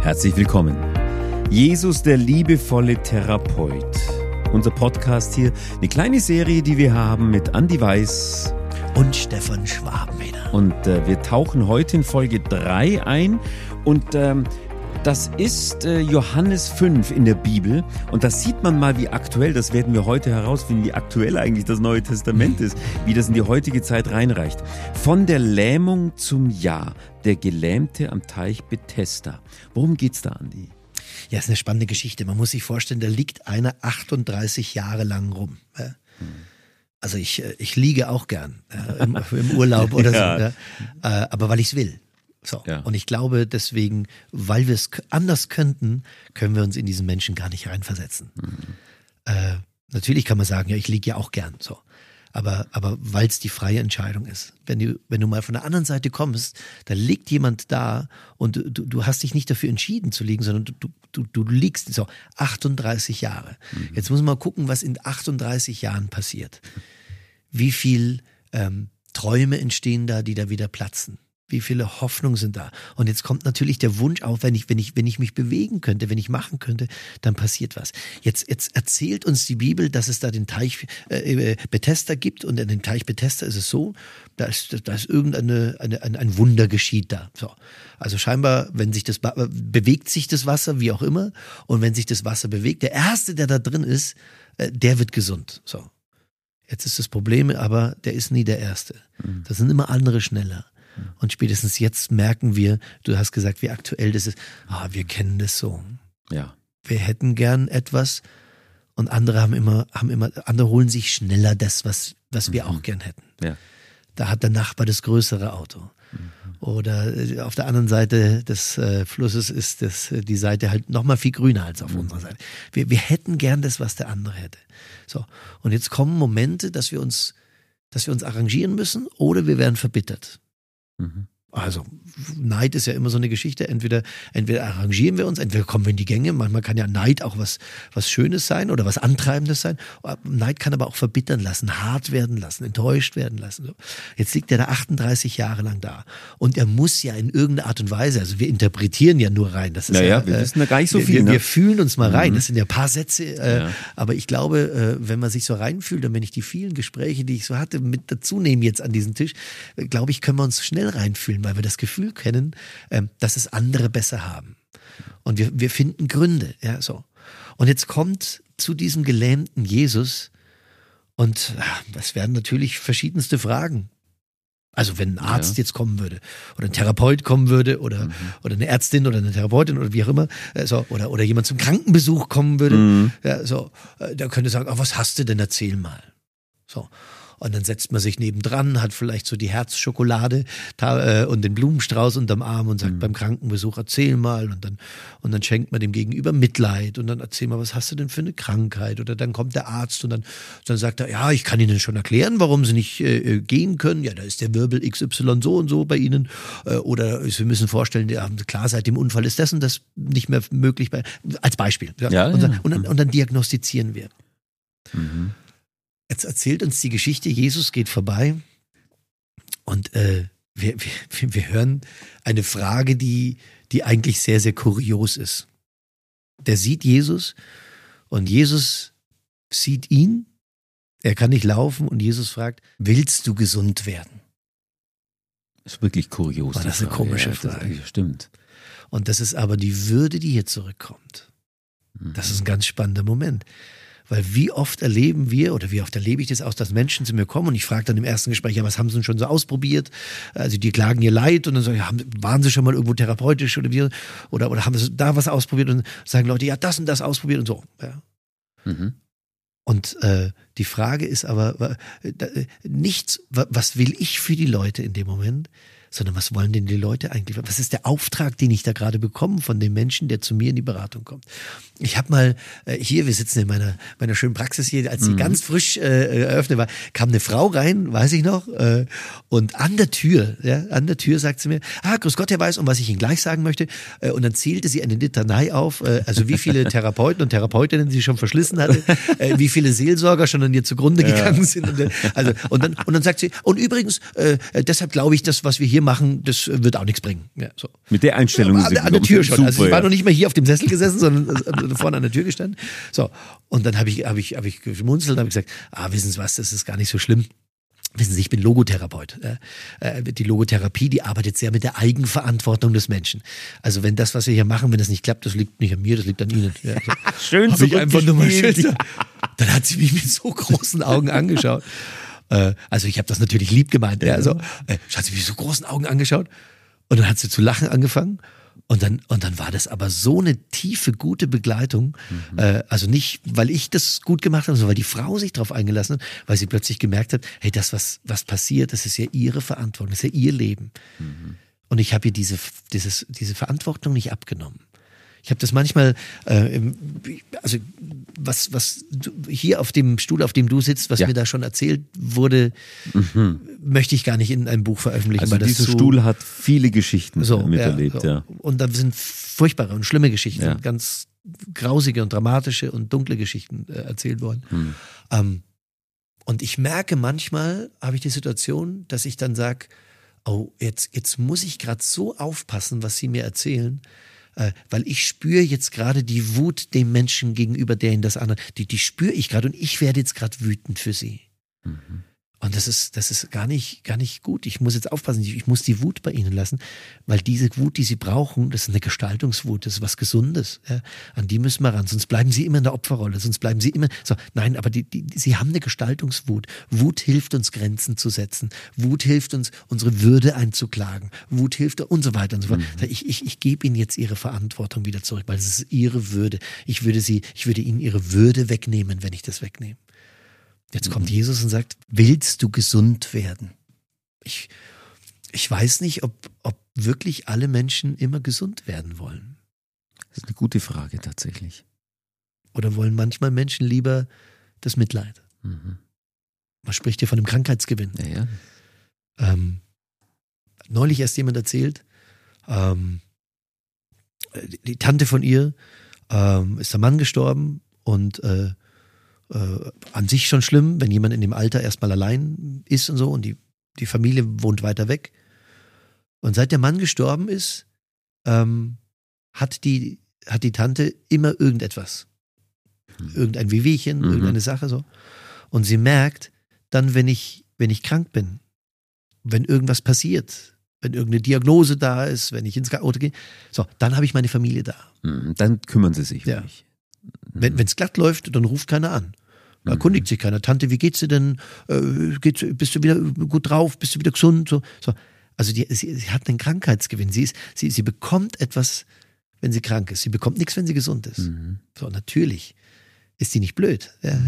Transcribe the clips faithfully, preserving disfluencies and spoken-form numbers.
Herzlich willkommen. Jesus, der liebevolle Therapeut. Unser Podcast hier, eine kleine Serie, die wir haben mit Andi Weiß und Stefan Schwabeneder. Und äh, wir tauchen heute in Folge drei ein und ähm, das ist äh, Johannes fünf in der Bibel und da sieht man mal, wie aktuell, das werden wir heute herausfinden, wie aktuell eigentlich das Neue Testament ist, wie das in die heutige Zeit reinreicht. Von der Lähmung zum Ja, der Gelähmte am Teich Bethesda. Worum geht's da, Andi? Ja, ist eine spannende Geschichte. Man muss sich vorstellen, da liegt einer achtunddreißig Jahre lang rum. Ja? Hm. Also ich, ich liege auch gern ja, im, im Urlaub oder ja. so, ja? Äh, aber weil ich es will. So. Ja. Und ich glaube deswegen, weil wir es anders könnten, können wir uns in diesen Menschen gar nicht reinversetzen. Mhm. Äh, natürlich kann man sagen, ja, ich liege ja auch gern. So. Aber, aber weil es die freie Entscheidung ist. Wenn du, wenn du mal von der anderen Seite kommst, da liegt jemand da und du, du hast dich nicht dafür entschieden zu liegen, sondern du, du, du liegst so achtunddreißig Jahre. Mhm. Jetzt muss man mal gucken, was in achtunddreißig Jahren passiert. Wie viel ähm, Träume entstehen da, die da wieder platzen. Wie viele Hoffnungen sind da? Und jetzt kommt natürlich der Wunsch auf, wenn ich, wenn ich, wenn ich mich bewegen könnte, wenn ich machen könnte, dann passiert was. Jetzt, jetzt erzählt uns die Bibel, dass es da den Teich äh, Bethesda gibt und in dem Teich Bethesda ist es so, da ist, da ist irgendeine eine, ein, ein Wunder geschieht da. So. Also scheinbar, wenn sich das bewegt sich das Wasser, wie auch immer, und wenn sich das Wasser bewegt, der Erste, der da drin ist, äh, der wird gesund. So. Jetzt ist das Problem, aber der ist nie der Erste. Mhm. Das sind immer andere schneller. Und spätestens jetzt merken wir, du hast gesagt, wie aktuell das ist. Ah, wir kennen das so. Ja. Wir hätten gern etwas und andere haben immer, haben immer, andere holen sich schneller das, was, was wir mhm. auch gern hätten. Ja. Da hat der Nachbar das größere Auto. Mhm. Oder auf der anderen Seite des äh, Flusses ist das, die Seite halt noch mal viel grüner als auf mhm. unserer Seite. Wir, wir hätten gern das, was der andere hätte. So. Und jetzt kommen Momente, dass wir uns, dass wir uns arrangieren müssen oder wir werden verbittert. Mhm. Also Neid ist ja immer so eine Geschichte, entweder entweder arrangieren wir uns, entweder kommen wir in die Gänge, manchmal kann ja Neid auch was was Schönes sein oder was Antreibendes sein. Neid kann aber auch verbittern lassen, hart werden lassen, enttäuscht werden lassen. Jetzt liegt er da achtunddreißig Jahre lang da und er muss ja in irgendeiner Art und Weise, also wir interpretieren ja nur rein, das ist naja, ja, wir wissen ja gar nicht so wir, viel. Wir, ne? wir fühlen uns mal rein, mhm. das sind ja ein paar Sätze, äh, ja. aber ich glaube, äh, wenn man sich so reinfühlt und wenn ich die vielen Gespräche, die ich so hatte, mit dazu nehme jetzt an diesen Tisch, äh, glaube ich, können wir uns schnell reinfühlen, weil wir das Gefühl kennen, ähm, dass es andere besser haben. Und wir, wir finden Gründe, ja, so. Und jetzt kommt zu diesem gelähmten Jesus und das werden natürlich verschiedenste Fragen. Also wenn ein Arzt ja. jetzt kommen würde oder ein Therapeut kommen würde oder, mhm. oder eine Ärztin oder eine Therapeutin oder wie auch immer, äh, so, oder, oder jemand zum Krankenbesuch kommen würde, mhm. ja, so, äh, da könnte sagen, oh, was hast du denn, erzähl mal. So. Und dann setzt man sich nebendran, hat vielleicht so die Herzschokolade ta- äh, und den Blumenstrauß unterm Arm und sagt mhm. beim Krankenbesuch, erzähl mal. Und dann, und dann schenkt man dem Gegenüber Mitleid und dann erzähl mal, was hast du denn für eine Krankheit? Oder dann kommt der Arzt und dann, dann sagt er, ja, ich kann Ihnen schon erklären, warum Sie nicht äh, gehen können. Ja, da ist der Wirbel X Y so und so bei Ihnen. Äh, oder Sie müssen vorstellen, ja, klar, seit dem Unfall ist das und das nicht mehr möglich. Bei, als Beispiel. Ja. Ja, und, dann, ja. und, dann, und dann diagnostizieren wir. Mhm. Jetzt erzählt uns die Geschichte, Jesus geht vorbei und äh, wir, wir, wir hören eine Frage, die, die eigentlich sehr, sehr kurios ist. Der sieht Jesus und Jesus sieht ihn, er kann nicht laufen und Jesus fragt, willst du gesund werden? Das ist wirklich kurios. War das eine Frage. komische ja, Frage. Das stimmt. Und das ist aber die Würde, die hier zurückkommt. Das ist ein ganz spannender Moment. Weil wie oft erleben wir, oder wie oft erlebe ich das aus, dass Menschen zu mir kommen und ich frage dann im ersten Gespräch, ja, was haben sie denn schon so ausprobiert? Also die klagen ihr Leid und dann sagen, ja, waren sie schon mal irgendwo therapeutisch oder wie, oder, oder haben sie da was ausprobiert und sagen Leute, ja, das und das ausprobiert und so. Ja. Mhm. Und äh, die Frage ist aber äh, nichts, was will ich für die Leute in dem Moment, sondern was wollen denn die Leute eigentlich? Was ist der Auftrag, den ich da gerade bekomme von dem Menschen, der zu mir in die Beratung kommt? Ich habe mal äh, hier, wir sitzen in meiner meiner schönen Praxis hier, als sie mhm. ganz frisch äh, eröffnet war, kam eine Frau rein, weiß ich noch, äh, und an der Tür, ja, an der Tür sagt sie mir, ah, grüß Gott, Herr Weiß, und was ich Ihnen gleich sagen möchte, äh, und dann zählte sie eine Litanei auf, äh, also wie viele Therapeuten und Therapeutinnen sie schon verschlissen hatte, äh, wie viele Seelsorger schon an ihr zugrunde ja. gegangen sind, und, äh, also und dann und dann sagt sie, und übrigens, äh, deshalb glaube ich, das, was wir hier hier machen, das wird auch nichts bringen. Ja, so. Mit der Einstellung ja, sind an, an der Tür schon. Super, also ich war ja. noch nicht mal hier auf dem Sessel gesessen, sondern vorne an der Tür gestanden. So, und dann habe ich, habe ich, habe ich geschmunzelt und habe gesagt, ah, wissen Sie was, das ist gar nicht so schlimm. Wissen Sie, ich bin Logotherapeut. Die Logotherapie, die arbeitet sehr mit der Eigenverantwortung des Menschen. Also wenn das, was wir hier machen, wenn das nicht klappt, das liegt nicht an mir, das liegt an Ihnen. Ja, so. Schön Hab ich einfach nur mal schön. zurückgespielt. Dann hat sie mich mit so großen Augen angeschaut. Also ich habe das natürlich lieb gemeint. Ja, also, hat sie mich mit so großen Augen angeschaut und dann hat sie zu lachen angefangen. Und dann, und dann war das aber so eine tiefe, gute Begleitung. Mhm. Äh, also nicht, weil ich das gut gemacht habe, sondern weil die Frau sich darauf eingelassen hat, weil sie plötzlich gemerkt hat, hey, das, was, was passiert, das ist ja ihre Verantwortung, das ist ja ihr Leben. Mhm. Und ich habe ihr diese, dieses, diese Verantwortung nicht abgenommen. Ich habe das manchmal, äh, also was, was hier auf dem Stuhl, auf dem du sitzt, was ja. mir da schon erzählt wurde, mhm. möchte ich gar nicht in einem Buch veröffentlichen. Also weil das dieser so, Stuhl hat viele Geschichten so, miterlebt. Ja, so. Ja. Und da sind furchtbare und schlimme Geschichten, Ja. ganz grausige und dramatische und dunkle Geschichten äh, erzählt worden. Mhm. Ähm, und ich merke manchmal, habe ich die Situation, dass ich dann sage, oh, jetzt, jetzt muss ich gerade so aufpassen, was sie mir erzählen, äh, weil ich spüre jetzt gerade die Wut dem Menschen gegenüber, der ihn das andere, die, die spüre ich gerade und ich werde jetzt gerade wütend für sie. Mhm. Und das ist, das ist gar nicht, gar nicht gut. Ich muss jetzt aufpassen, ich, ich muss die Wut bei ihnen lassen, weil diese Wut, die sie brauchen, das ist eine Gestaltungswut, das ist was Gesundes. Ja? An die müssen wir ran, sonst bleiben sie immer in der Opferrolle, sonst bleiben sie immer so. Nein, aber die, die, die, sie haben eine Gestaltungswut. Wut hilft uns, Grenzen zu setzen. Wut hilft uns, unsere Würde einzuklagen. Wut hilft und so weiter und so fort. Mhm. Ich, ich, ich gebe ihnen jetzt ihre Verantwortung wieder zurück, weil es ist ihre Würde. Ich würde sie, ich würde ihnen ihre Würde wegnehmen, wenn ich das wegnehme. Jetzt kommt Jesus und sagt, willst du gesund werden? Ich, ich weiß nicht, ob, ob wirklich alle Menschen immer gesund werden wollen. Das ist eine gute Frage tatsächlich. Oder wollen manchmal Menschen lieber das Mitleid? Mhm. Man spricht hier von einem Krankheitsgewinn. Ja, ja. Ähm, neulich erst jemand erzählt, ähm, die, die Tante von ihr ähm, ist der Mann gestorben und äh, Äh, an sich schon schlimm, wenn jemand in dem Alter erstmal allein ist und so und die, die Familie wohnt weiter weg. Und seit der Mann gestorben ist, ähm, hat, die, hat die Tante immer irgendetwas. Irgendein Wehwehchen, mhm. irgendeine Sache so. Und sie merkt, dann, wenn ich, wenn ich krank bin, wenn irgendwas passiert, wenn irgendeine Diagnose da ist, wenn ich ins Auto gehe, so, dann habe ich meine Familie da. Mhm. Dann kümmern sie sich ja. um mich. Wenn es glatt läuft, dann ruft keiner an. Da erkundigt sich keiner. Tante, wie geht's dir denn? Äh, geht's, bist du wieder gut drauf? Bist du wieder gesund? So, so. Also die, sie, sie hat einen Krankheitsgewinn. Sie, ist, sie, sie bekommt etwas, wenn sie krank ist. Sie bekommt nichts, wenn sie gesund ist. Mhm. So, natürlich ist sie nicht blöd. Ja.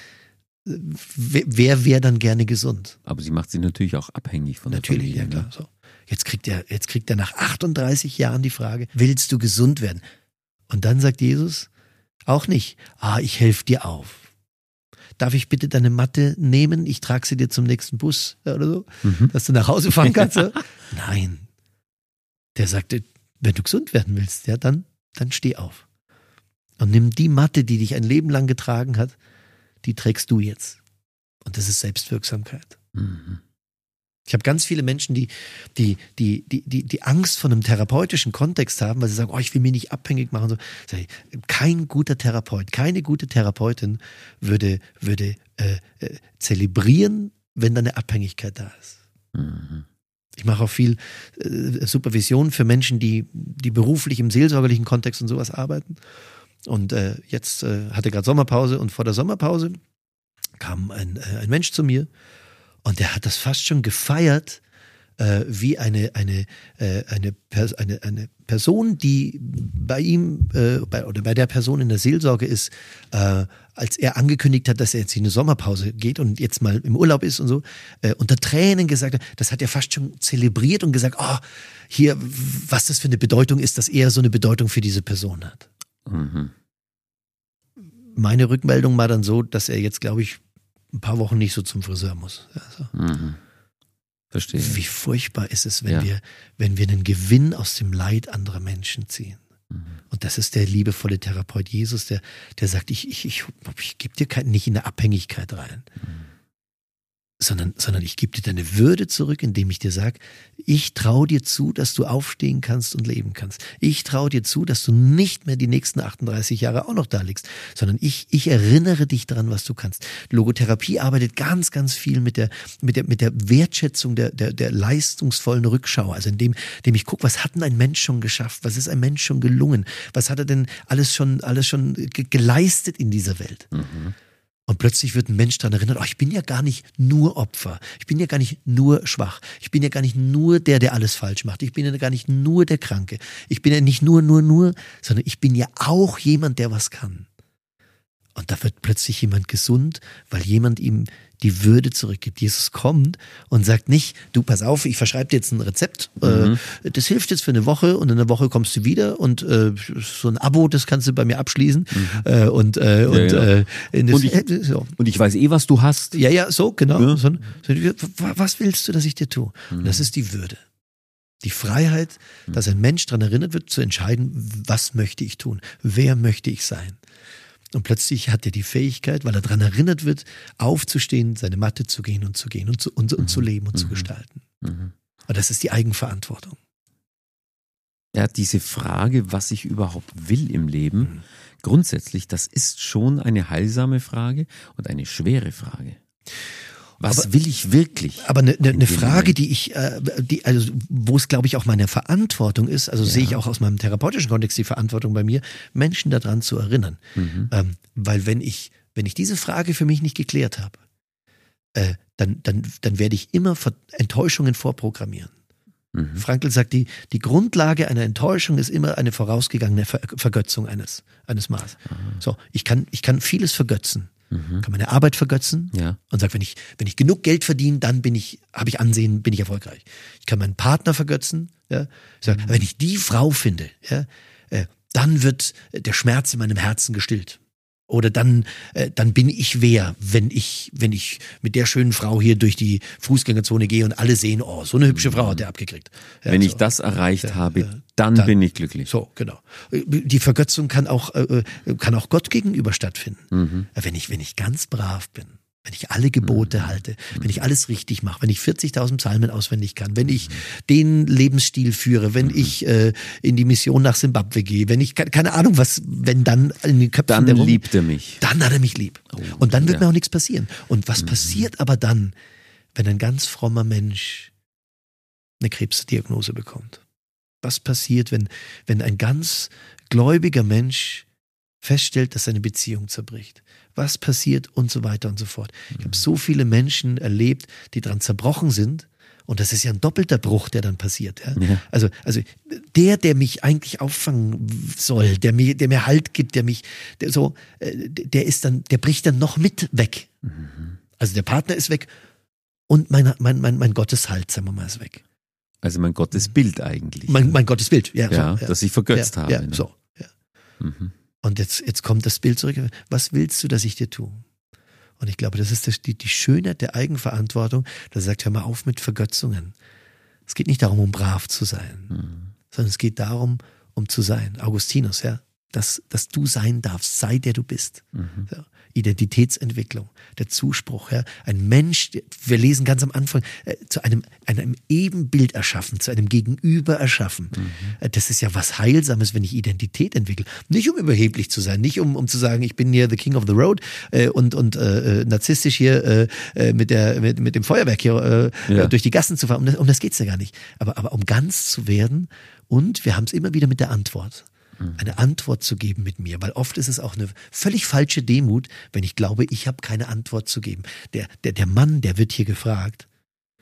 Wer, wer wäre dann gerne gesund? Aber sie macht sie natürlich auch abhängig von natürlich, der Familie. Ja, klar. So. Jetzt kriegt er, jetzt kriegt er nach achtunddreißig Jahren die Frage, willst du gesund werden? Und dann sagt Jesus, auch nicht, ah, ich helfe dir auf. Darf ich bitte deine Matte nehmen? Ich trage sie dir zum nächsten Bus oder so, mhm. dass du nach Hause fahren kannst. Nein. Der sagte, wenn du gesund werden willst, ja, dann, dann steh auf. Und nimm die Matte, die dich ein Leben lang getragen hat, die trägst du jetzt. Und das ist Selbstwirksamkeit. Mhm. Ich habe ganz viele Menschen, die, die, die, die, die, die Angst vor einem therapeutischen Kontext haben, weil sie sagen, oh, ich will mich nicht abhängig machen. So. Kein guter Therapeut, keine gute Therapeutin würde, würde äh, äh, zelebrieren, wenn da eine Abhängigkeit da ist. Mhm. Ich mache auch viel äh, Supervision für Menschen, die, die beruflich im seelsorgerlichen Kontext und sowas arbeiten. Und äh, jetzt äh, hatte gerade Sommerpause und vor der Sommerpause kam ein, äh, ein Mensch zu mir. Und der hat das fast schon gefeiert, äh, wie eine, eine, äh, eine, Pers- eine, eine Person, die bei ihm äh, bei, oder bei der Person in der Seelsorge ist, äh, als er angekündigt hat, dass er jetzt in eine Sommerpause geht und jetzt mal im Urlaub ist und so, äh, unter Tränen gesagt hat, das hat er fast schon zelebriert und gesagt, oh, hier, was das für eine Bedeutung ist, dass er so eine Bedeutung für diese Person hat. Mhm. Meine Rückmeldung war dann so, dass er jetzt, glaube ich, ein paar Wochen nicht so zum Friseur muss. Also, mhm. Verstehe. Wie furchtbar ist es, wenn ja. wir, wenn wir einen Gewinn aus dem Leid anderer Menschen ziehen. Mhm. Und das ist der liebevolle Therapeut Jesus, der, der sagt, ich, ich, ich, ich gebe dir kein, nicht in eine Abhängigkeit rein. Mhm. sondern, sondern ich gebe dir deine Würde zurück, indem ich dir sage, ich traue dir zu, dass du aufstehen kannst und leben kannst. Ich traue dir zu, dass du nicht mehr die nächsten achtunddreißig Jahre auch noch da liegst, sondern ich, ich erinnere dich daran, was du kannst. Logotherapie arbeitet ganz, ganz viel mit der, mit der, mit der Wertschätzung der, der, der leistungsvollen Rückschau. Also indem, indem ich gucke, was hat denn ein Mensch schon geschafft? Was ist ein Mensch schon gelungen? Was hat er denn alles schon, alles schon ge- geleistet in dieser Welt? Mhm. Und plötzlich wird ein Mensch daran erinnert, oh, ich bin ja gar nicht nur Opfer. Ich bin ja gar nicht nur schwach. Ich bin ja gar nicht nur der, der alles falsch macht. Ich bin ja gar nicht nur der Kranke. Ich bin ja nicht nur, nur, nur, sondern ich bin ja auch jemand, der was kann. Und da wird plötzlich jemand gesund, weil jemand ihm die Würde zurückgibt. Jesus kommt und sagt nicht, du pass auf, ich verschreibe dir jetzt ein Rezept, mhm. äh, das hilft jetzt für eine Woche und in einer Woche kommst du wieder und äh, so ein Abo, das kannst du bei mir abschließen. Mhm. Äh, und, äh, ja, und, ja. Äh, das, und, ich, äh, so. und ich weiß eh, was du hast. Ja, ja, so, genau. Ja. So, was willst du, dass ich dir tue? Mhm. Und das ist die Würde. Die Freiheit, dass ein Mensch daran erinnert wird, zu entscheiden, was möchte ich tun? Wer möchte ich sein? Und plötzlich hat er die Fähigkeit, weil er daran erinnert wird, aufzustehen, seine Matte zu gehen und zu gehen und zu, und, und mhm. zu leben und mhm. zu gestalten. Mhm. Und das ist die Eigenverantwortung. Ja, diese Frage, was ich überhaupt will im Leben, mhm. grundsätzlich, das ist schon eine heilsame Frage und eine schwere Frage. Was aber, will ich wirklich? Aber eine, eine, eine Frage, die ich, äh, die, also wo es, glaube ich, auch meine Verantwortung ist, also ja. sehe ich auch aus meinem therapeutischen Kontext die Verantwortung bei mir, Menschen daran zu erinnern. Mhm. Ähm, weil wenn ich, wenn ich diese Frage für mich nicht geklärt habe, äh, dann, dann, dann werde ich immer Enttäuschungen vorprogrammieren. Mhm. Frankl sagt, die, die Grundlage einer Enttäuschung ist immer eine vorausgegangene Ver- Vergötzung eines, eines Maßes. Mhm. So, ich kann, ich kann vieles vergötzen. Mhm. Kann meine Arbeit vergötzen ja. und sagt, wenn ich, wenn ich genug Geld verdiene, dann bin ich, habe ich Ansehen, bin ich erfolgreich. Ich kann meinen Partner vergötzen, ja. Sag, mhm. wenn ich die Frau finde, ja, äh, dann wird der Schmerz in meinem Herzen gestillt. Oder dann, äh, dann bin ich wer, wenn ich, wenn ich mit der schönen Frau hier durch die Fußgängerzone gehe und alle sehen, oh, so eine hübsche Frau hat der abgekriegt. Ja, wenn so. ich das erreicht ja, habe, ja, dann, dann bin ich glücklich. So, genau. Die Vergötzung kann auch, äh, kann auch Gott gegenüber stattfinden. Mhm. Wenn ich, wenn ich ganz brav bin, wenn ich alle Gebote mhm. halte, wenn ich alles richtig mache, wenn ich vierzigtausend Psalmen auswendig kann, wenn ich den Lebensstil führe, wenn mhm. ich äh, in die Mission nach Simbabwe gehe, wenn ich, keine Ahnung was, wenn dann in den Köpfen dann der Rum, liebt er mich. Dann hat er mich lieb. Oh, und dann wird ja. mir auch nichts passieren. Und was mhm. passiert aber dann, wenn ein ganz frommer Mensch eine Krebsdiagnose bekommt? Was passiert, wenn, wenn ein ganz gläubiger Mensch feststellt, dass seine Beziehung zerbricht? Was passiert und so weiter und so fort. Ich habe so viele Menschen erlebt, die dran zerbrochen sind und das ist ja ein doppelter Bruch, der dann passiert. Ja? Ja. Also, also der, der mich eigentlich auffangen soll, der mir, der mir Halt gibt, der mich, der so, der ist dann, der bricht dann noch mit weg. Mhm. Also der Partner ist weg und mein, mein, mein, mein Gotteshalt, sagen wir mal, ist weg. Also mein Gottesbild eigentlich. Mein, mein Gottesbild, ja. Ja, so, ja. das ich vergötzt ja, habe. Ja, ne? so. Ja. Mhm. Und jetzt, jetzt kommt das Bild zurück. Was willst du, dass ich dir tue? Und ich glaube, das ist das, die, die Schönheit der Eigenverantwortung. Da sagt, hör mal auf mit Vergötzungen. Es geht nicht darum, um brav zu sein, mhm. sondern es geht darum, um zu sein. Augustinus, ja, dass, dass du sein darfst, sei der du bist. Mhm. Ja. Identitätsentwicklung, der Zuspruch, ja, ein Mensch, wir lesen ganz am Anfang, äh, zu einem, einem Ebenbild erschaffen, zu einem Gegenüber erschaffen. Mhm. Äh, das ist ja was Heilsames, wenn ich Identität entwickle. Nicht um überheblich zu sein, nicht um, um zu sagen, ich bin hier the king of the road äh, und, und äh, narzisstisch hier äh, mit, der, mit, mit dem Feuerwerk hier äh, ja. durch die Gassen zu fahren. Um das, um das geht's ja gar nicht. Aber, aber um ganz zu werden und wir haben es immer wieder mit der Antwort. Eine Antwort zu geben mit mir, weil oft ist es auch eine völlig falsche Demut, wenn ich glaube, ich habe keine Antwort zu geben. Der, der, der Mann, der wird hier gefragt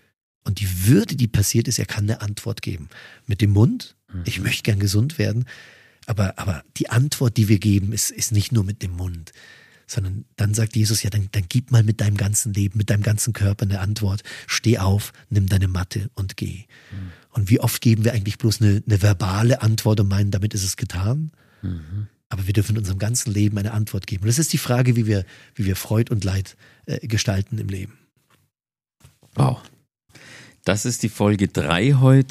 und die Würde, die passiert ist, er kann eine Antwort geben. Mit dem Mund, mhm. ich möchte gern gesund werden, aber, aber die Antwort, die wir geben, ist, ist nicht nur mit dem Mund, sondern dann sagt Jesus, ja, dann, dann gib mal mit deinem ganzen Leben, mit deinem ganzen Körper eine Antwort. Steh auf, nimm deine Matte und geh. Mhm. Und wie oft geben wir eigentlich bloß eine, eine verbale Antwort und meinen, damit ist es getan? Mhm. Aber wir dürfen in unserem ganzen Leben eine Antwort geben. Und das ist die Frage, wie wir, wie wir Freud und Leid äh, gestalten im Leben. Wow. Das ist die Folge drei heute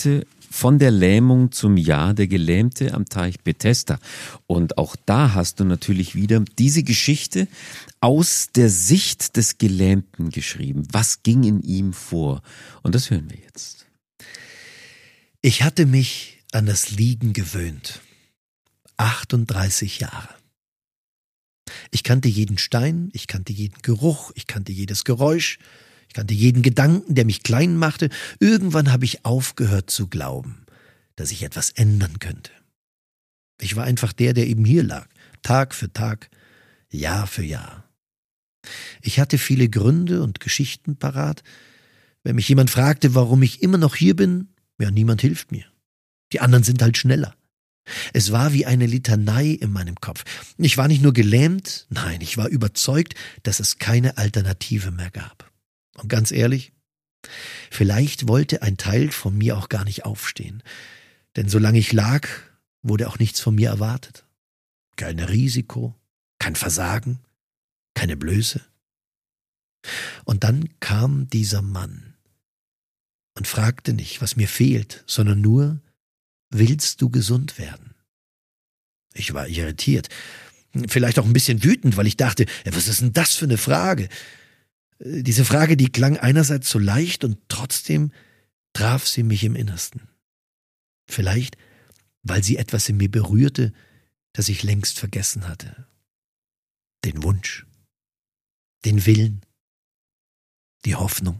von der Lähmung zum Ja, der Gelähmte am Teich Bethesda. Und auch da hast du natürlich wieder diese Geschichte aus der Sicht des Gelähmten geschrieben. Was ging in ihm vor? Und das hören wir jetzt. Ich hatte mich an das Liegen gewöhnt. achtunddreißig Jahre. Ich kannte jeden Stein, ich kannte jeden Geruch, ich kannte jedes Geräusch, ich kannte jeden Gedanken, der mich klein machte. Irgendwann habe ich aufgehört zu glauben, dass ich etwas ändern könnte. Ich war einfach der, der eben hier lag, Tag für Tag, Jahr für Jahr. Ich hatte viele Gründe und Geschichten parat. Wenn mich jemand fragte, warum ich immer noch hier bin, ja, niemand hilft mir. Die anderen sind halt schneller. Es war wie eine Litanei in meinem Kopf. Ich war nicht nur gelähmt, nein, ich war überzeugt, dass es keine Alternative mehr gab. Und ganz ehrlich, vielleicht wollte ein Teil von mir auch gar nicht aufstehen. Denn solange ich lag, wurde auch nichts von mir erwartet. Kein Risiko, kein Versagen, keine Blöße. Und dann kam dieser Mann und fragte nicht, was mir fehlt, sondern nur, willst du gesund werden? Ich war irritiert, vielleicht auch ein bisschen wütend, weil ich dachte, was ist denn das für eine Frage? Diese Frage, die klang einerseits so leicht und trotzdem traf sie mich im Innersten. Vielleicht, weil sie etwas in mir berührte, das ich längst vergessen hatte. Den Wunsch, den Willen, die Hoffnung.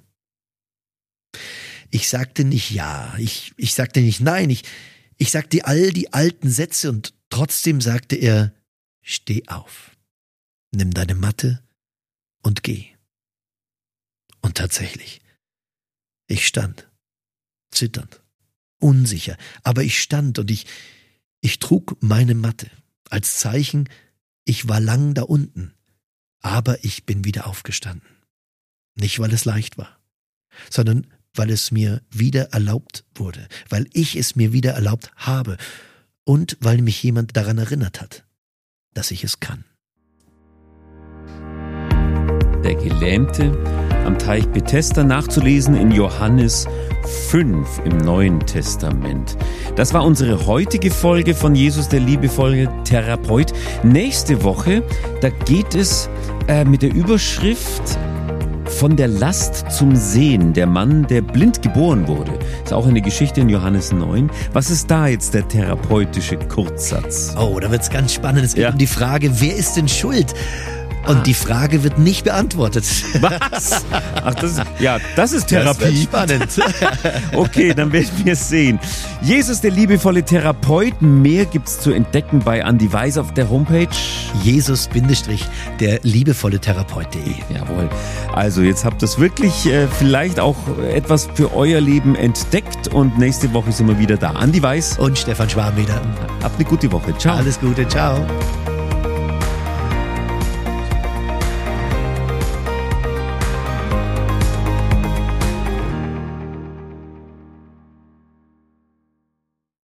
Ich sagte nicht ja, ich, ich sagte nicht nein, ich, ich sagte all die alten Sätze und trotzdem sagte er, steh auf, nimm deine Matte und geh. Und tatsächlich, ich stand, zitternd, unsicher, aber ich stand und ich, ich trug meine Matte als Zeichen, ich war lang da unten, aber ich bin wieder aufgestanden. Nicht, weil es leicht war, sondern weil es mir wieder erlaubt wurde, weil ich es mir wieder erlaubt habe und weil mich jemand daran erinnert hat, dass ich es kann. Der Gelähmte am Teich Bethesda, nachzulesen in Johannes fünf im Neuen Testament. Das war unsere heutige Folge von Jesus, der liebevolle Therapeut. Nächste Woche, da geht es äh, mit der Überschrift von der Last zum Sehen, der Mann, der blind geboren wurde. Ist auch eine Geschichte in Johannes neun. Was ist da jetzt der therapeutische Kurzsatz? Oh, da wird's ganz spannend. Es geht Ja. um die Frage, wer ist denn schuld? Und Ah. die Frage wird nicht beantwortet. Was? Ach, das ist, ja, das ist Das wird Therapie. spannend. Okay, dann werden wir es sehen. Jesus, der liebevolle Therapeut. Mehr gibt's zu entdecken bei Andi Weiß auf der Homepage. Jesus, der liebevolle Therapeut punkt de. Jawohl. Also jetzt habt ihr es wirklich äh, vielleicht auch etwas für euer Leben entdeckt und nächste Woche sind wir wieder da. Andi Weiß. Und Stefan Schwarm wieder. Habt eine gute Woche. Ciao. Alles Gute, ciao.